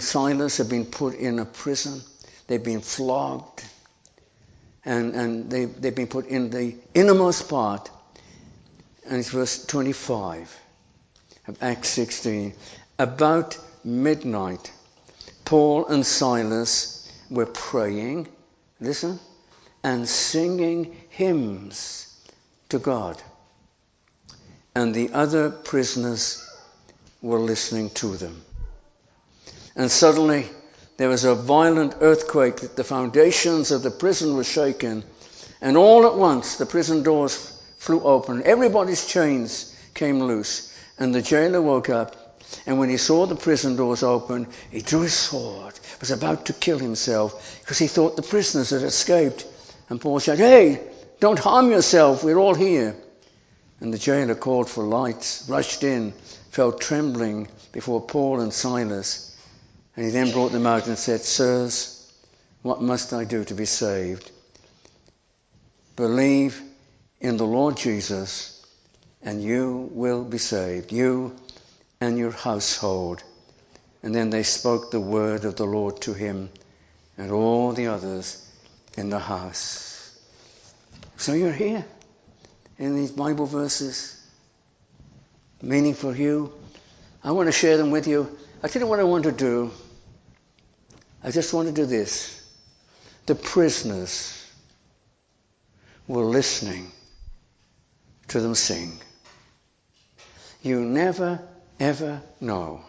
Silas had been put in a prison. They'd been flogged. And they've been put in the innermost part. And it's verse 25 of Acts 16. About midnight, Paul and Silas were praying, listen, and singing hymns to God. And the other prisoners were listening to them. And suddenly there was a violent earthquake that the foundations of the prison were shaken, and all at once the prison doors flew open. Everybody's chains came loose, and the jailer woke up, and when he saw the prison doors open, he drew his sword, was about to kill himself, because he thought the prisoners had escaped. And Paul said, "Hey, don't harm yourself, we're all here." And the jailer called for lights, rushed in, fell trembling before Paul and Silas. And he then brought them out and said, "Sirs, what must I do to be saved?" "Believe in the Lord Jesus, and you will be saved, you and your household." And then they spoke the word of the Lord to him and all the others in the house. So you're here in these Bible verses, meaning for you. I want to share them with you. I tell you what I want to do. I just want to do this. The prisoners were listening to them sing. You never, ever know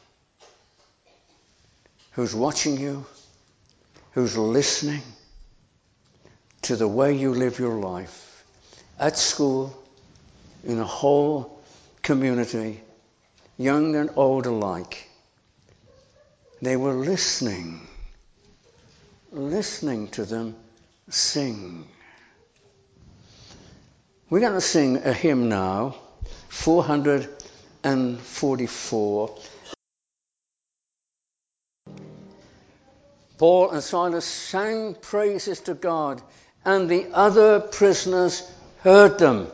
who's watching you, who's listening to the way you live your life. At school, in a whole community, young and old alike. They were listening to them sing. We're going to sing a hymn now, 444. Paul and Silas sang praises to God, and the other prisoners heard them.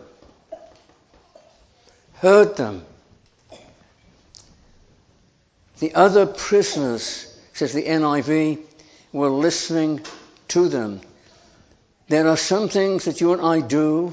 The other prisoners, says the NIV, were listening to them. There are some things that you and I do,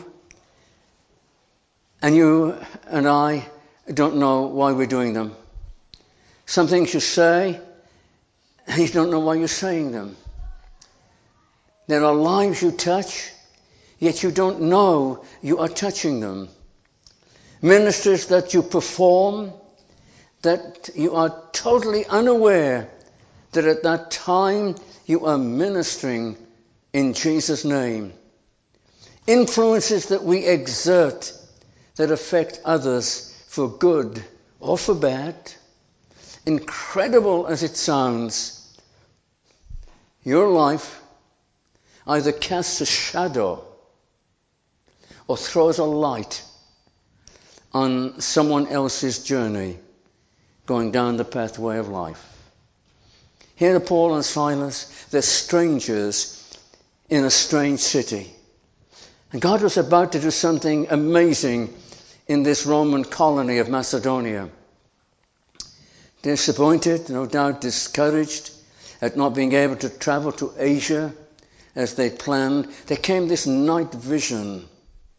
and you and I don't know why we're doing them. Some things you say, and you don't know why you're saying them. There are lives you touch, yet you don't know you are touching them. Ministries that you perform, that you are totally unaware that at that time you are ministering in Jesus' name. Influences that we exert that affect others for good or for bad. Incredible as it sounds, your life either casts a shadow or throws a light on someone else's journey going down the pathway of life. Here are Paul and Silas. They're strangers in a strange city. And God was about to do something amazing in this Roman colony of Macedonia. Disappointed, no doubt discouraged at not being able to travel to Asia as they planned, there came this night vision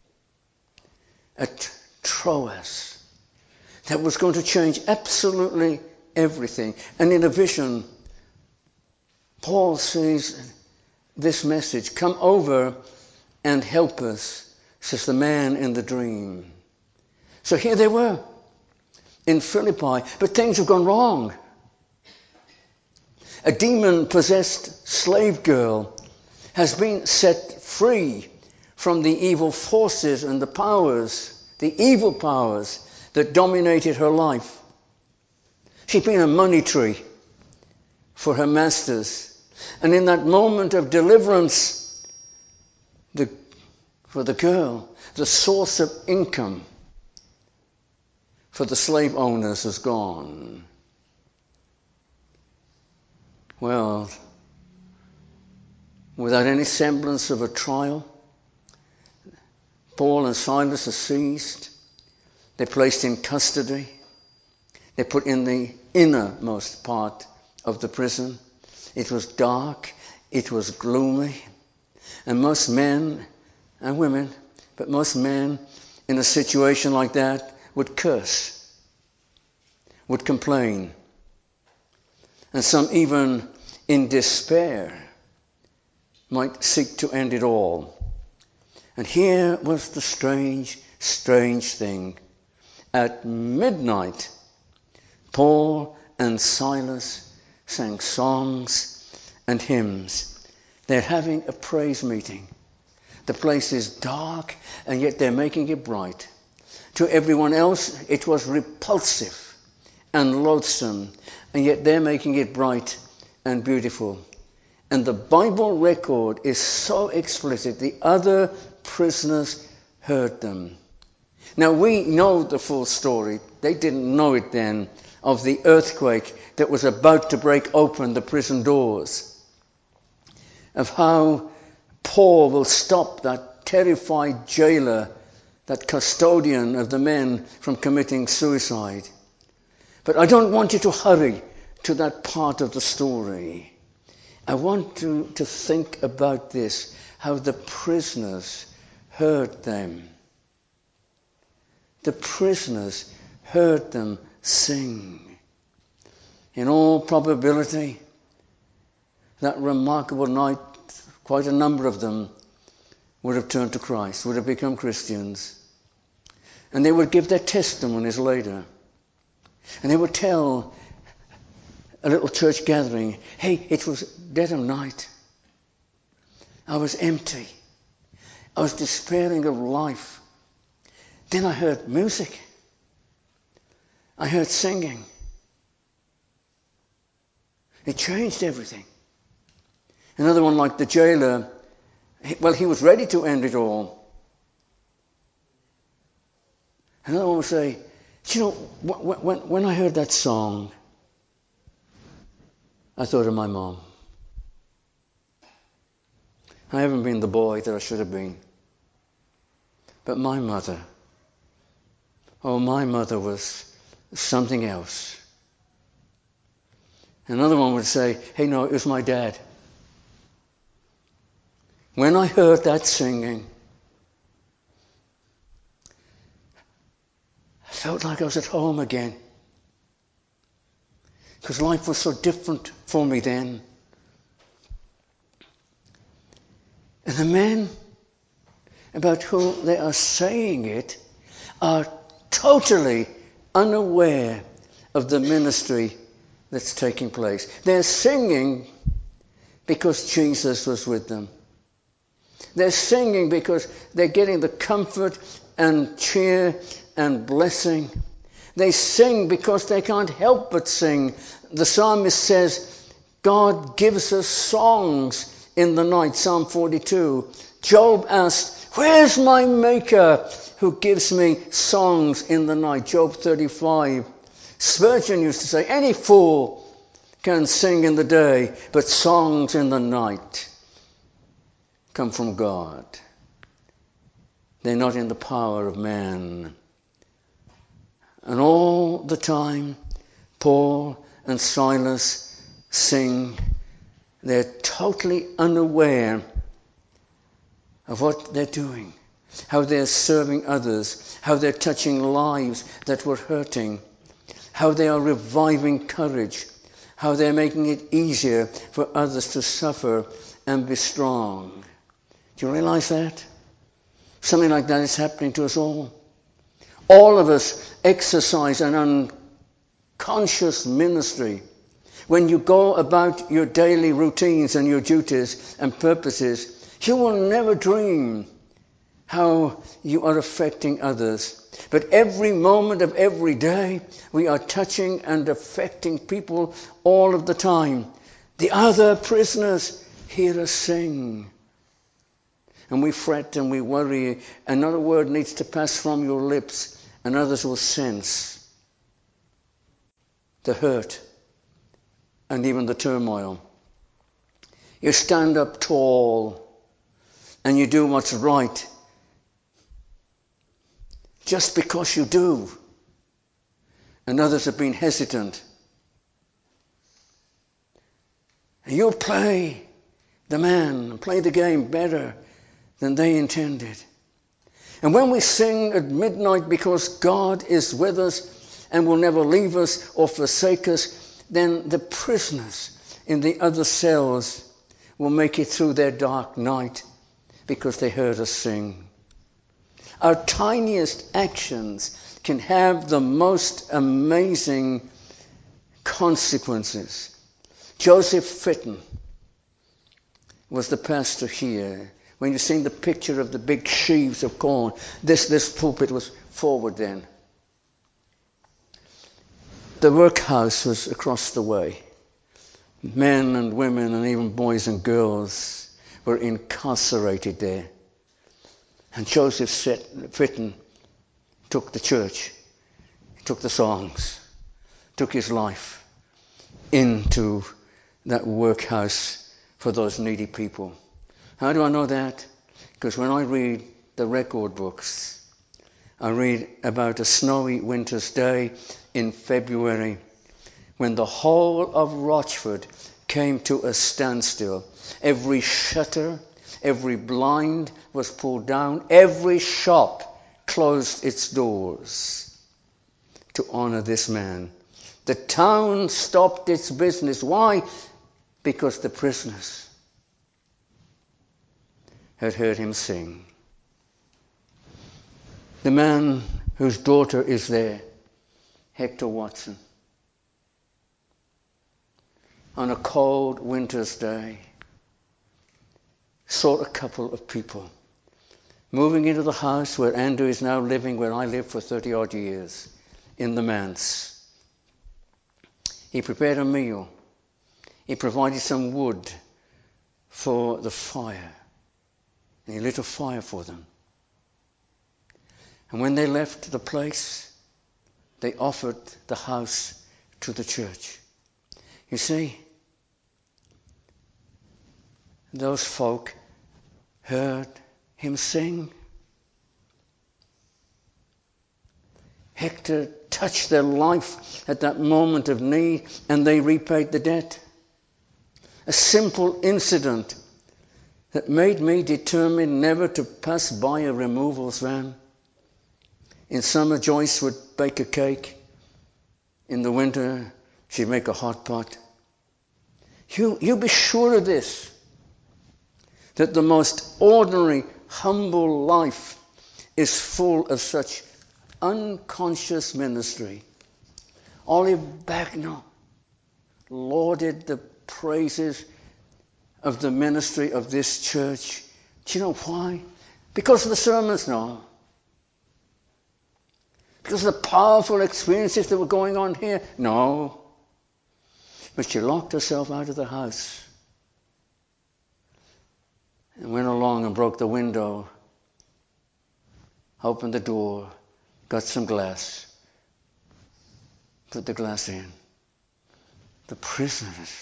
at Troas that was going to change absolutely everything. And in a vision, Paul says this message, "Come over and help us," says the man in the dream. So here they were in Philippi, but things have gone wrong. A demon-possessed slave girl has been set free from the evil forces and the powers, the evil powers that dominated her life. She'd been a money tree for her masters. And in that moment of deliverance, for the girl, the source of income for the slave owners is gone. Well, without any semblance of a trial, Paul and Silas are seized. They're placed in custody. They're put in the innermost part of the prison. It was dark, it was gloomy, and most men and women, but most men in a situation like that would curse, would complain, and some even in despair might seek to end it all. And here was the strange thing. At midnight, Paul and Silas sang songs and hymns. They're having a praise meeting. The place is dark, and yet they're making it bright. To everyone else, it was repulsive and loathsome, and yet they're making it bright and beautiful. And the Bible record is so explicit. The other prisoners heard them. Now we know the full story. They didn't know it then, of the earthquake that was about to break open the prison doors. Of how Paul will stop that terrified jailer, that custodian of the men, from committing suicide. But I don't want you to hurry to that part of the story. I want you to think about this, how the prisoners heard them. The prisoners heard them sing. In all probability, that remarkable night, quite a number of them would have turned to Christ, would have become Christians. And they would give their testimonies later. And they would tell a little church gathering, hey, it was dead of night. I was empty. I was despairing of life. Then I heard music. I heard singing. It changed everything. Another one like the jailer, he was ready to end it all. Another one would say, you know, when I heard that song, I thought of my mom. I haven't been the boy that I should have been. But my mother, my mother was something else. Another one would say, hey, no, it was my dad. When I heard that singing, I felt like I was at home again. Because life was so different for me then. And the men about whom they are saying it are totally unaware of the ministry that's taking place. They're singing because Jesus was with them. They're singing because they're getting the comfort and cheer and blessing. They sing because they can't help but sing. The psalmist says, God gives us songs in the night, Psalm 42. Job asked, where's my maker who gives me songs in the night? Job 35. Spurgeon used to say, any fool can sing in the day, but songs in the night come from God. They're not in the power of man. And all the time, Paul and Silas sing. They're totally unaware of what they're doing, how they're serving others, how they're touching lives that were hurting, how they are reviving courage, how they're making it easier for others to suffer and be strong. Do you realize that? Something like that is happening to us all. All of us exercise an unconscious ministry. When you go about your daily routines and your duties and purposes, you will never dream how you are affecting others. But every moment of every day, we are touching and affecting people all of the time. The other prisoners hear us sing. And we fret and we worry. Another word needs to pass from your lips, and others will sense the hurt and even the turmoil. You stand up tall and you do what's right just because you do. And others have been hesitant. And you'll play the game better than they intended. And when we sing at midnight because God is with us and will never leave us or forsake us, then the prisoners in the other cells will make it through their dark night because they heard us sing. Our tiniest actions can have the most amazing consequences. Joseph Fitton was the pastor here. When you see the picture of the big sheaves of corn, this pulpit was forward then. The workhouse was across the way. Men and women and even boys and girls were incarcerated there. And Joseph Fitton took the church, took the songs, took his life into that workhouse for those needy people. How do I know that? Because when I read the record books, I read about a snowy winter's day in February when the whole of Rochford came to a standstill. Every shutter, every blind was pulled down. Every shop closed its doors to honor this man. The town stopped its business. Why? Because the prisoners had heard him sing. The man whose daughter is there, Hector Watson, on a cold winter's day, saw a couple of people moving into the house where Andrew is now living, where I lived for 30 odd years, in the manse. He prepared a meal. He provided some wood for the fire. And he lit a fire for them. And when they left the place, they offered the house to the church. You see, those folk heard him sing. Hector touched their life at that moment of need, and they repaid the debt. A simple incident that made me determined never to pass by a removals van. In summer, Joyce would bake a cake. In the winter, she'd make a hot pot. You be sure of this, that the most ordinary, humble life is full of such unconscious ministry. Olive Bagnall lauded the praises of the ministry of this church. Do you know why? Because of the sermons? No. Because of the powerful experiences that were going on here? No. But she locked herself out of the house and went along and broke the window, opened the door, got some glass, put the glass in. The prisoners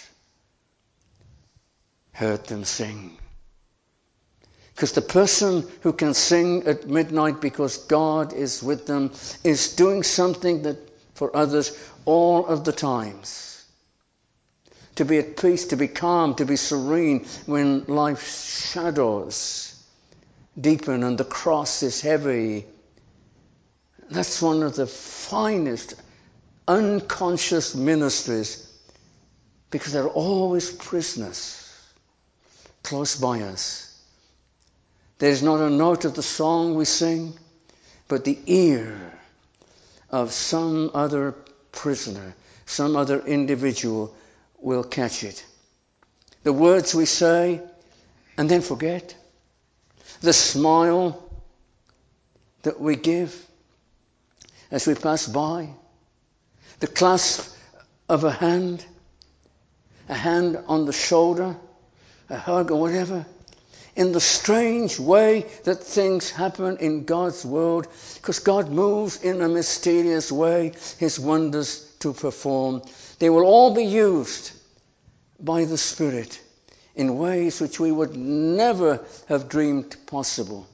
heard them sing. Because the person who can sing at midnight because God is with them is doing something that for others all of the times. To be at peace, to be calm, to be serene when life's shadows deepen and the cross is heavy. That's one of the finest unconscious ministries, because there are always prisoners close by us. There's not a note of the song we sing, but the ear of some other prisoner, some other individual will catch it. The words we say and then forget. The smile that we give as we pass by. The clasp of a hand on the shoulder, a hug or whatever. In the strange way that things happen in God's world, because God moves in a mysterious way, his wonders to perform. They will all be used by the Spirit in ways which we would never have dreamed possible.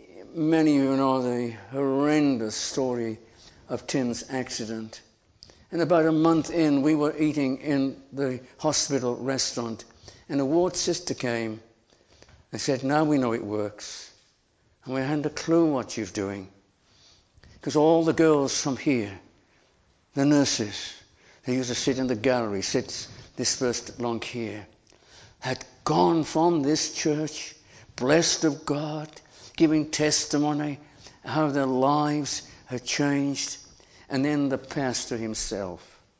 Many of you know the horrendous story of Tim's accident. And about a month in, we were eating in the hospital restaurant, and a ward sister came and said, now we know it works. And we hadn't a clue what you're doing. Because all the girls from here, the nurses, they used to sit in the gallery, sit dispersed along here, had gone from this church, blessed of God, giving testimony how their lives had changed. And then the pastor himself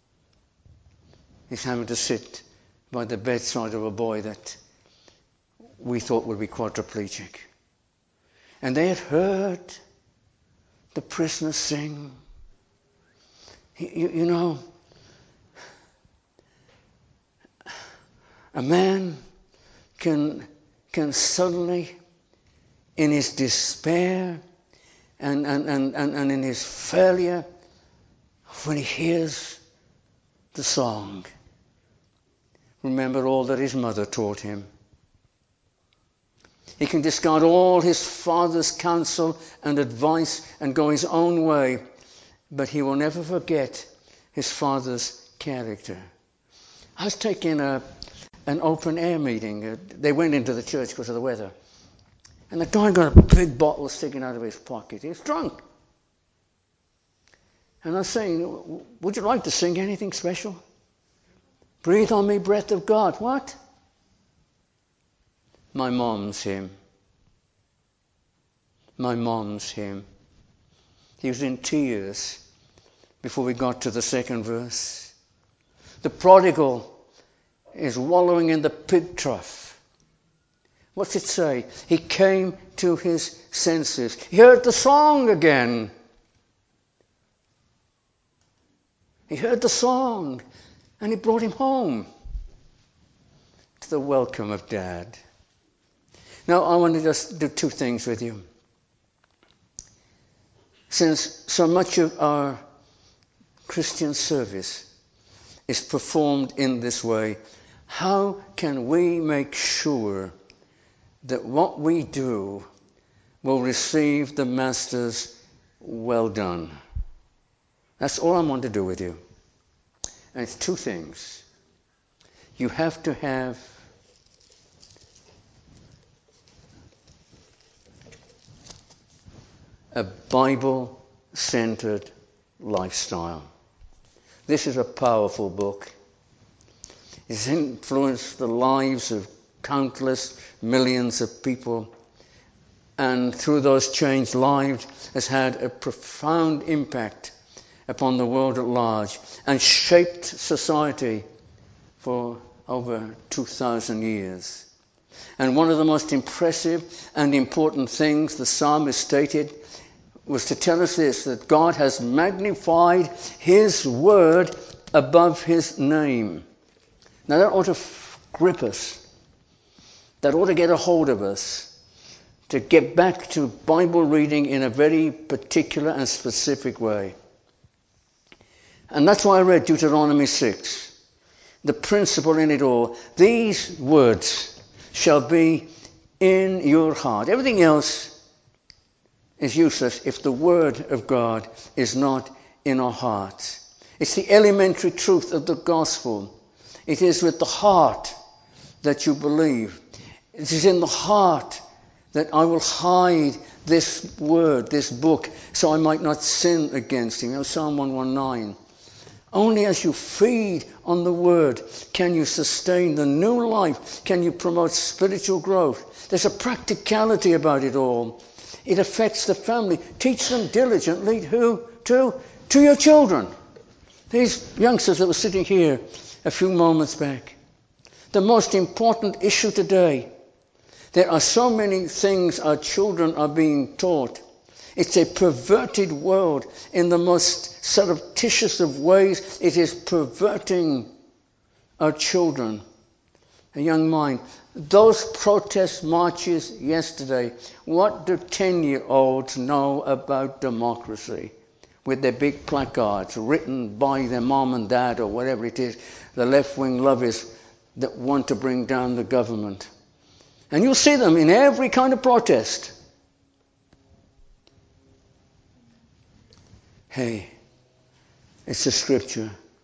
is having to sit by the bedside of a boy that we thought would be quadriplegic. And they had heard the prisoner sing. You know, a man can suddenly, in his despair and in his failure, when he hears the song, remember all that his mother taught him. He can discard all his father's counsel and advice and go his own way, but he will never forget his father's character. I was taking an open air meeting. They went into the church because of the weather. And the guy got a big bottle sticking out of his pocket. He was drunk. And I was saying, would you like to sing anything special? Breathe on me, breath of God. What? My mom's hymn. My mom's hymn. He was in tears before we got to the second verse. The prodigal is wallowing in the pig trough. What's it say? He came to his senses. He heard the song again. He heard the song, and it brought him home to the welcome of Dad. Now, I want to just do two things with you. Since so much of our Christian service is performed in this way, how can we make sure that what we do will receive the Master's well done? That's all I want to do with you. And it's two things. You have to have a Bible-centered lifestyle. This is a powerful book. It's influenced the lives of countless millions of people, and through those changed lives has had a profound impact upon the world at large and shaped society for over 2,000 years. And one of the most impressive and important things the psalmist stated was to tell us this, that God has magnified his word above his name. Now that ought to grip us. That ought to get a hold of us, to get back to Bible reading in a very particular and specific way. And that's why I read Deuteronomy 6. The principle in it all. These words shall be in your heart. Everything else is useless if the word of God is not in our hearts. It's the elementary truth of the gospel. It is with the heart that you believe. It is in the heart that I will hide this word, this book, so I might not sin against him. You know, Psalm 119. Only as you feed on the word can you sustain the new life, can you promote spiritual growth. There's a practicality about it all. It affects the family. Teach them diligently to your children. These youngsters that were sitting here a few moments back. The most important issue today. There are so many things our children are being taught. It's a perverted world in the most surreptitious of ways. It is perverting our children. A young mind. Those protest marches yesterday, what do 10-year-olds know about democracy? With their big placards written by their mom and dad or whatever it is, the left-wing lobbyists that want to bring down the government. And you'll see them in every kind of protest. Hey, it's the scripture.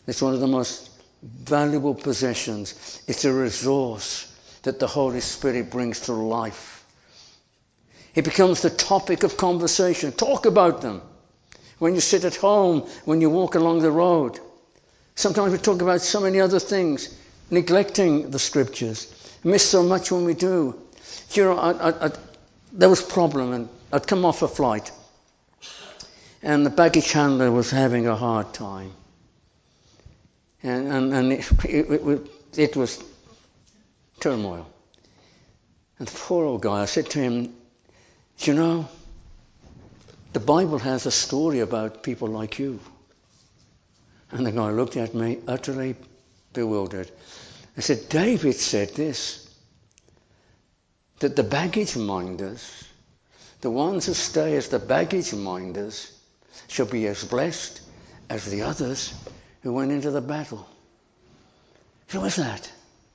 It's one of the most valuable possessions. It's a resource that the Holy Spirit brings to life. It becomes the topic of conversation. Talk about them. When you sit at home, when you walk along the road. Sometimes we talk about so many other things, neglecting the scriptures. Miss so much when we do. You know, there was a problem, and I'd come off a flight, and the baggage handler was having a hard time. And it was turmoil. And the poor old guy, I said to him, you know, the Bible has a story about people like you. And the guy looked at me utterly bewildered. I said, David said this, that the baggage minders, the ones who stay as the baggage minders, shall be as blessed as the others who went into the battle. Who was that?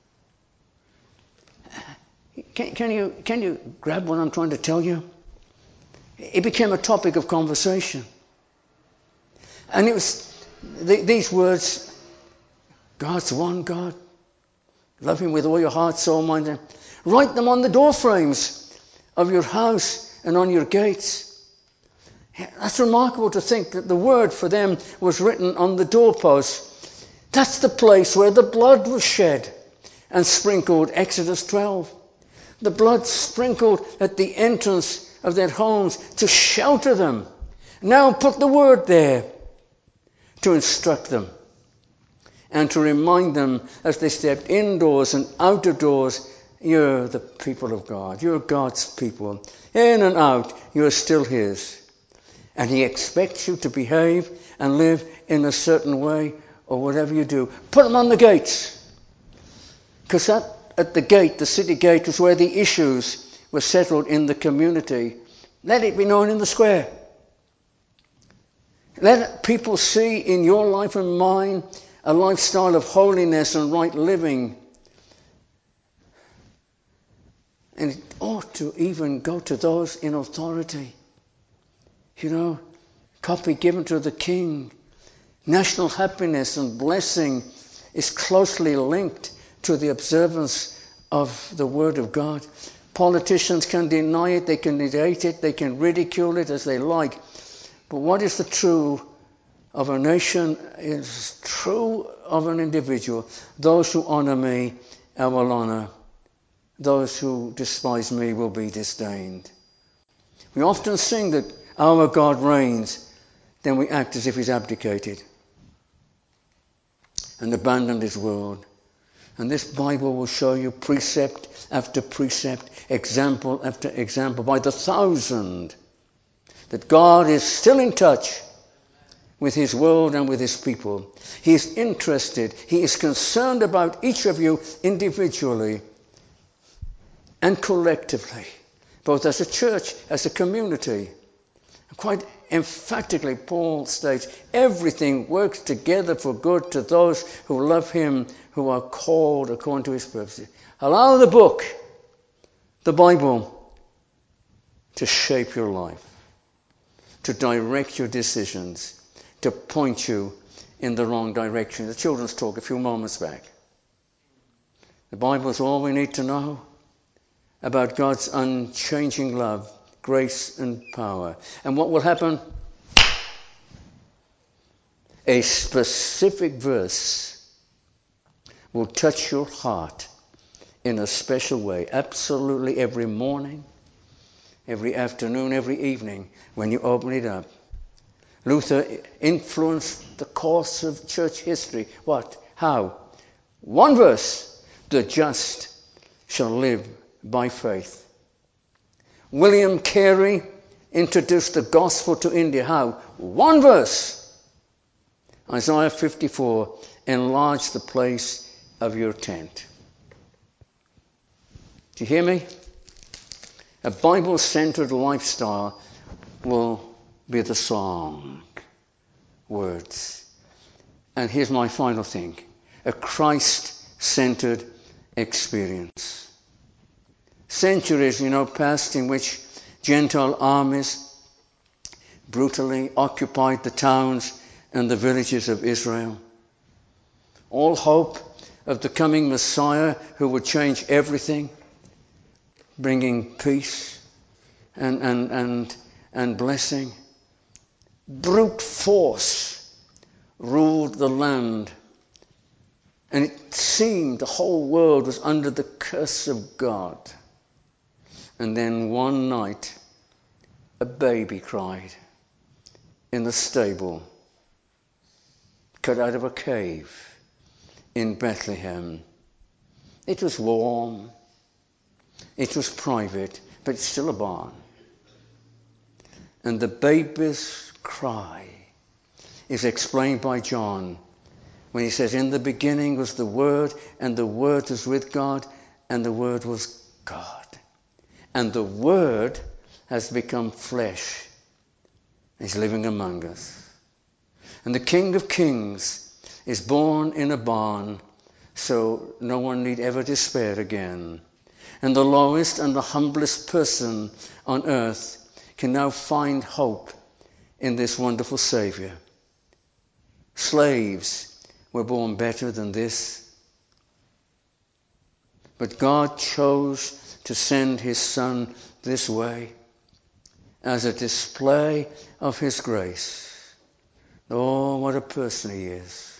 Can you grab what I'm trying to tell you? It became a topic of conversation. And it was these words, God's one God. Love him with all your heart, soul, mind. And write them on the door frames of your house and on your gates. That's remarkable to think that the word for them was written on the doorposts. That's the place where the blood was shed and sprinkled, Exodus 12. The blood sprinkled at the entrance of their homes to shelter them. Now put the word there to instruct them and to remind them as they stepped indoors and out of doors, you're the people of God. You're God's people. In and out, you're still his. And he expects you to behave and live in a certain way, or whatever you do. Put them on the gates. Because at the gate, the city gate, was where the issues were settled in the community. Let it be known in the square. Let people see in your life and mine a lifestyle of holiness and right living. And it ought to even go to those in authority. You know, copy given to the king. National happiness and blessing is closely linked to the observance of the Word of God. Politicians can deny it, they can negate it, they can ridicule it as they like. But what is the true of a nation is true of an individual. Those who honor me, I will honor. Those who despise me will be disdained. We often sing that our God reigns, then we act as if he's abdicated and abandoned his world. And this Bible will show you precept after precept, example after example, by the thousand, that God is still in touch with his world and with his people. He is interested, he is concerned about each of you individually and collectively, both as a church, as a community. Quite emphatically, Paul states, everything works together for good to those who love him, who are called according to his purpose. Allow the book, the Bible, to shape your life, to direct your decisions, to point you in the wrong direction. The children's talk a few moments back. The Bible is all we need to know about God's unchanging love, grace and power. And what will happen? A specific verse will touch your heart in a special way, absolutely every morning, every afternoon, every evening, when you open it up. Luther influenced the course of church history. What? How? One verse, the just shall live by faith. William Carey introduced the gospel to India. How? One verse. Isaiah 54, enlarge the place of your tent. Do you hear me? A Bible-centered lifestyle will be the song words. And here's my final thing. A Christ-centered experience. Centuries, passed in which Gentile armies brutally occupied the towns and the villages of Israel. all hope of the coming Messiah who would change everything, bringing peace and blessing. Brute force ruled the land, and it seemed the whole world was under the curse of God. And then one night, a baby cried in the stable, cut out of a cave in Bethlehem. It was warm, it was private, but it's still a barn. And the baby's cry is explained by John when he says, in the beginning was the Word, and the Word was with God, and the Word was God. And the Word has become flesh. He's living among us. And the King of Kings is born in a barn, so no one need ever despair again. And the lowest and the humblest person on earth can now find hope in this wonderful Saviour. Slaves were born better than this, but God chose to send his Son this way as a display of his grace. Oh, what a person he is.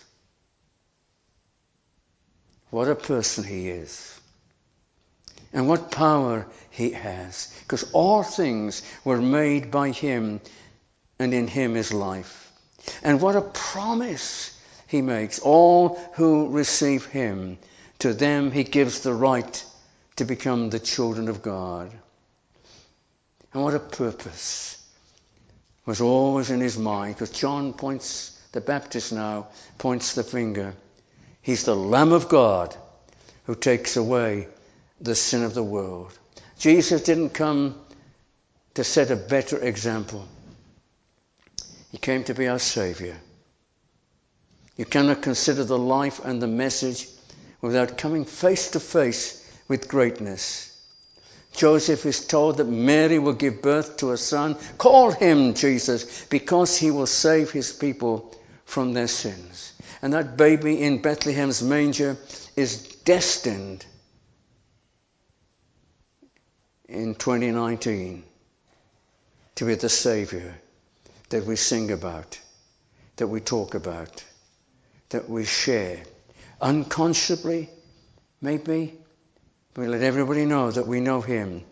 What a person he is. And what power he has. Because all things were made by him, and in him is life. And what a promise he makes. All who receive him, to them he gives the right to become the children of God. And what a purpose was always in his mind. Because John points, the Baptist now, points the finger. He's the Lamb of God who takes away the sin of the world. Jesus didn't come to set a better example. He came to be our Saviour. You cannot consider the life and the message without coming face to face with greatness. Joseph is told that Mary will give birth to a son. Call him Jesus, because he will save his people from their sins. And that baby in Bethlehem's manger is destined in 2019 to be the Saviour that we sing about, that we talk about, that we share. Unconsciously, maybe, we let everybody know that we know him.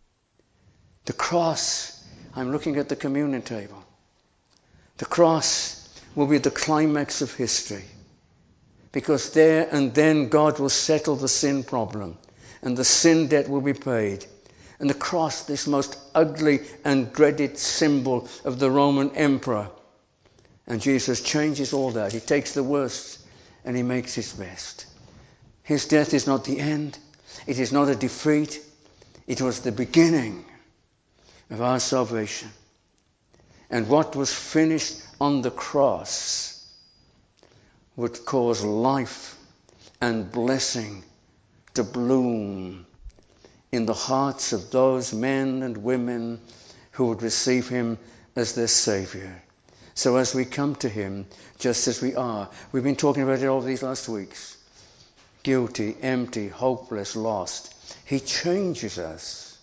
The cross, I'm looking at the communion table. The cross will be the climax of history, because there and then God will settle the sin problem, and the sin debt will be paid. And the cross, this most ugly and dreaded symbol of the Roman emperor. And Jesus changes all that. He takes the worst and he makes his best. His death is not the end. It is not a defeat. It was the beginning of our salvation. And what was finished on the cross would cause life and blessing to bloom in the hearts of those men and women who would receive him as their Saviour. So as we come to him, just as we are, we've been talking about it over these last weeks, guilty, empty, hopeless, lost, he changes us.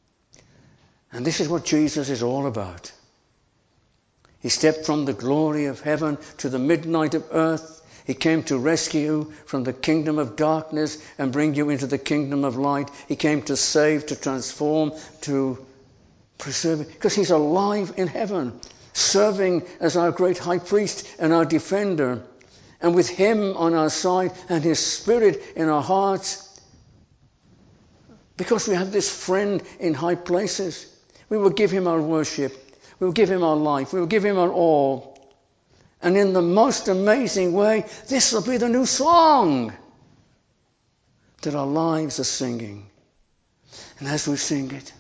And this is what Jesus is all about. He stepped from the glory of heaven to the midnight of earth. He came to rescue you from the kingdom of darkness and bring you into the kingdom of light. He came to save, to transform, to preserve, because he's alive in heaven, serving as our great high priest and our defender. And with him on our side and his Spirit in our hearts, because we have this friend in high places, we will give him our worship. We will give him our life. We will give him our all. And in the most amazing way, this will be the new song that our lives are singing. And as we sing it,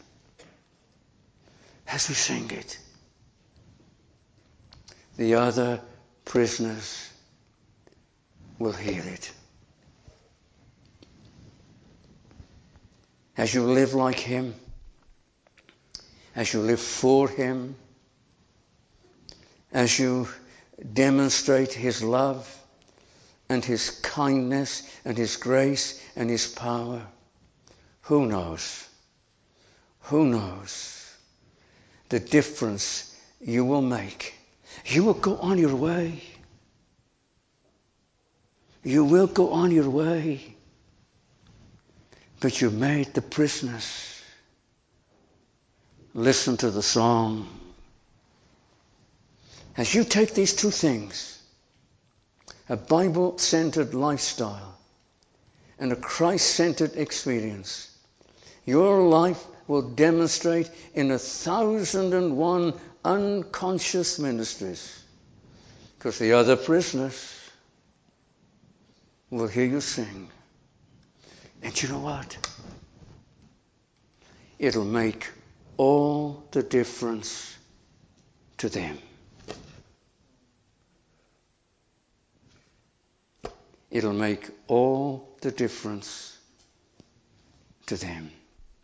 the other prisoners will hear it. As you live like him, as you live for him, as you demonstrate his love and His kindness and His grace and His power, who knows? Who knows the difference you will make? You will go on your way. You will go on your way. But you're made the prisoners. Listen to the song. As you take these two things, a Bible-centered lifestyle and a Christ-centered experience, your life will demonstrate in 1,001 unconscious ministries. Because the other prisoners will hear you sing. And you know what? It'll make all the difference to them. It'll make all the difference to them.